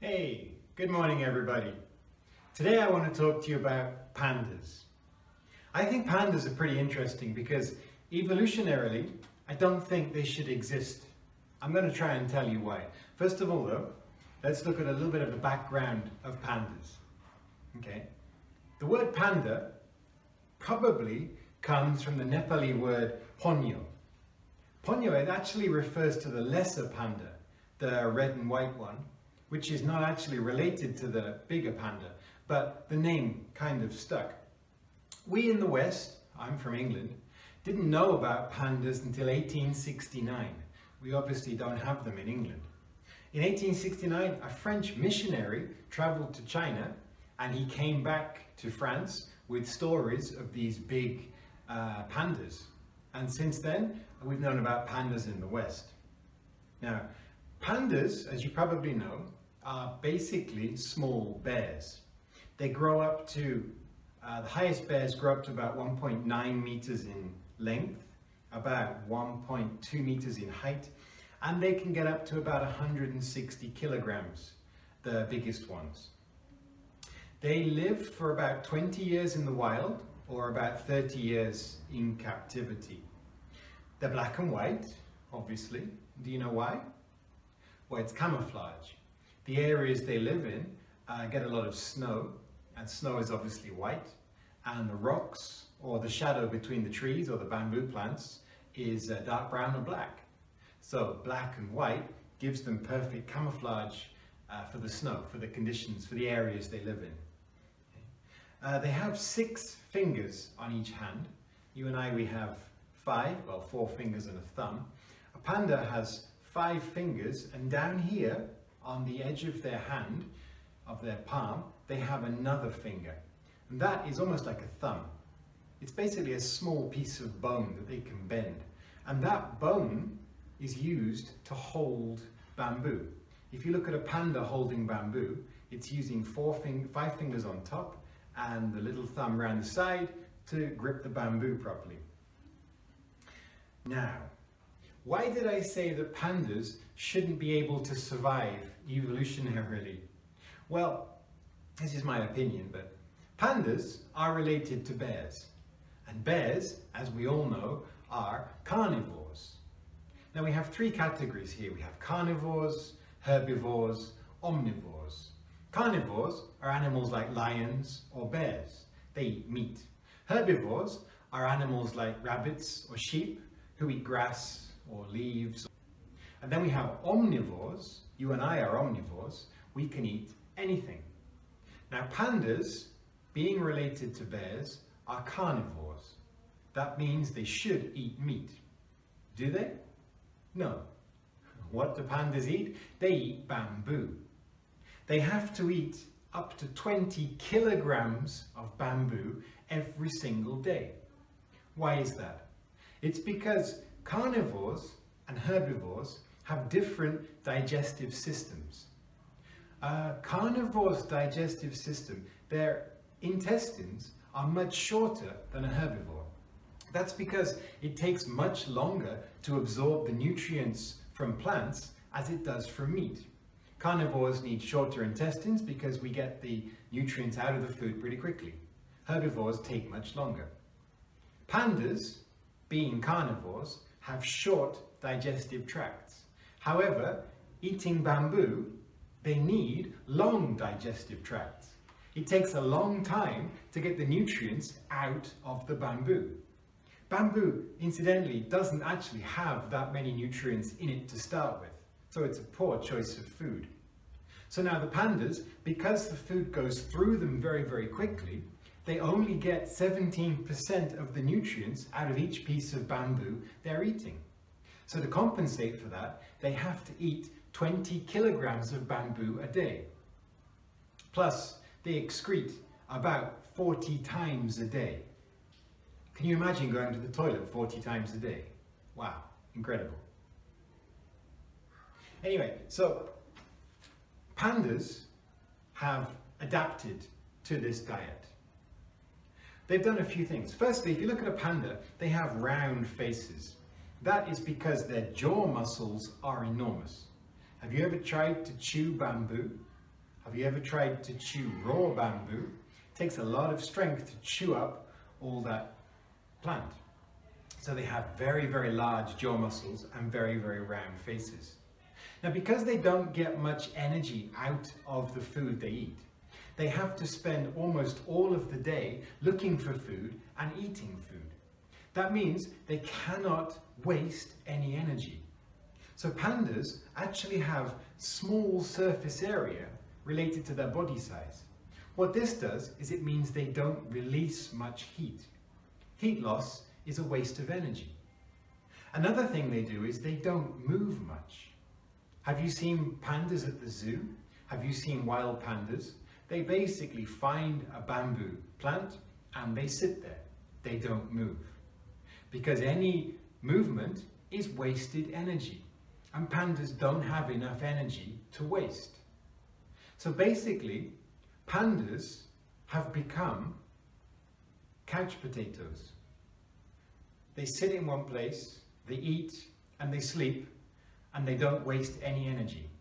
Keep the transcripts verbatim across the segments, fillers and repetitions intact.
Hey, good morning everybody. Today I want to talk to you about pandas. I think pandas are pretty interesting because evolutionarily, I don't think they should exist. I'm going to try and tell you why. First of all though, let's look at a little bit of the background of pandas. Okay, the word panda probably comes from the Nepali word ponyo. Ponyo, it actually refers to the lesser panda, the red and white one, which is not actually related to the bigger panda, but the name kind of stuck. We in the West, I'm from England, didn't know about pandas until eighteen sixty-nine. We obviously don't have them in England. In eighteen sixty-nine, a French missionary traveled to China and he came back to France with stories of these big uh, pandas. And since then, we've known about pandas in the West. Now, pandas, as you probably know, are basically small bears. They grow up to, uh, the highest bears grow up to about one point nine meters in length, about one point two meters in height, and they can get up to about one hundred sixty kilograms, the biggest ones. They live for about twenty years in the wild, or about thirty years in captivity. They're black and white, obviously. Do you know why? Well, it's camouflage. The areas they live in uh, get a lot of snow, and snow is obviously white, and the rocks or the shadow between the trees or the bamboo plants is uh, dark brown or black. So black and white gives them perfect camouflage uh, for the snow, for the conditions, for the areas they live in. Uh, they have six fingers on each hand. You and I, we have five, well, four fingers and a thumb. A panda has five fingers, and down here on the edge of their hand, of their palm, they have another finger. And that is almost like a thumb. It's basically a small piece of bone that they can bend. And that bone is used to hold bamboo. If you look at a panda holding bamboo, it's using four fing five fingers on top and the little thumb around the side to grip the bamboo properly. Now, why did I say that pandas shouldn't be able to survive evolutionarily? Well, this is my opinion, but pandas are related to bears. And bears, as we all know, are carnivores. Now we have three categories here. We have carnivores, herbivores, omnivores. Carnivores are animals like lions or bears. They eat meat. Herbivores are animals like rabbits or sheep who eat grass or leaves. And then we have omnivores. You and I are omnivores. We can eat anything. Now pandas, being related to bears, are carnivores. That means they should eat meat. Do they? No. What do pandas eat? They eat bamboo. They have to eat up to twenty kilograms of bamboo every single day. Why is that? It's because carnivores and herbivores have different digestive systems. Uh, carnivores' digestive system, their intestines are much shorter than a herbivore. That's because it takes much longer to absorb the nutrients from plants as it does from meat. Carnivores need shorter intestines because we get the nutrients out of the food pretty quickly. Herbivores take much longer. Pandas, being carnivores, have short digestive tracts. However, eating bamboo, they need long digestive tracts. It takes a long time to get the nutrients out of the bamboo. Bamboo, incidentally, doesn't actually have that many nutrients in it to start with, so it's a poor choice of food. So now the pandas, because the food goes through them very, very quickly, they only get seventeen percent of the nutrients out of each piece of bamboo they're eating. So to compensate for that, they have to eat twenty kilograms of bamboo a day. Plus, they excrete about forty times a day. Can you imagine going to the toilet forty times a day? Wow, incredible. Anyway, so pandas have adapted to this diet. They've done a few things. Firstly, if you look at a panda, they have round faces. That is because their jaw muscles are enormous. Have you ever tried to chew bamboo? Have you ever tried to chew raw bamboo? It takes a lot of strength to chew up all that plant. So they have very, very large jaw muscles and very, very round faces. Now, because they don't get much energy out of the food they eat, they have to spend almost all of the day looking for food and eating food. That means they cannot waste any energy. So pandas actually have small surface area related to their body size. What this does is it means they don't release much heat. Heat loss is a waste of energy. Another thing they do is they don't move much. Have you seen pandas at the zoo? Have you seen wild pandas? They basically find a bamboo plant and they sit there. They don't move. Because any movement is wasted energy. And pandas don't have enough energy to waste. So basically, pandas have become couch potatoes. They sit in one place, they eat and they sleep, and they don't waste any energy.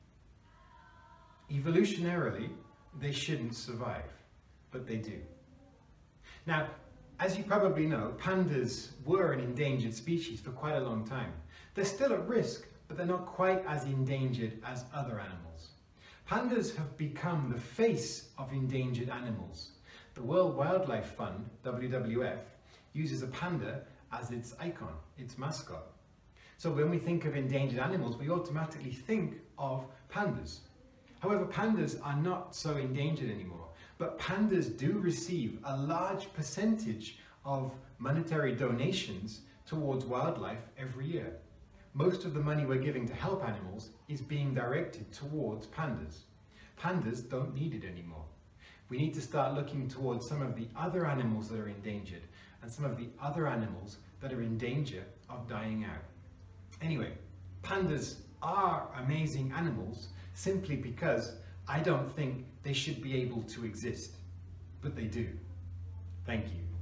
Evolutionarily, they shouldn't survive, but they do. Now, as you probably know, pandas were an endangered species for quite a long time. They're still at risk, but they're not quite as endangered as other animals. Pandas have become the face of endangered animals. The World Wildlife Fund, W W F, uses a panda as its icon, its mascot. So when we think of endangered animals, we automatically think of pandas. However, pandas are not so endangered anymore, but pandas do receive a large percentage of monetary donations towards wildlife every year. Most of the money we're giving to help animals is being directed towards pandas. Pandas don't need it anymore. We need to start looking towards some of the other animals that are endangered and some of the other animals that are in danger of dying out. Anyway, pandas are amazing animals simply because I don't think they should be able to exist, but they do. Thank you.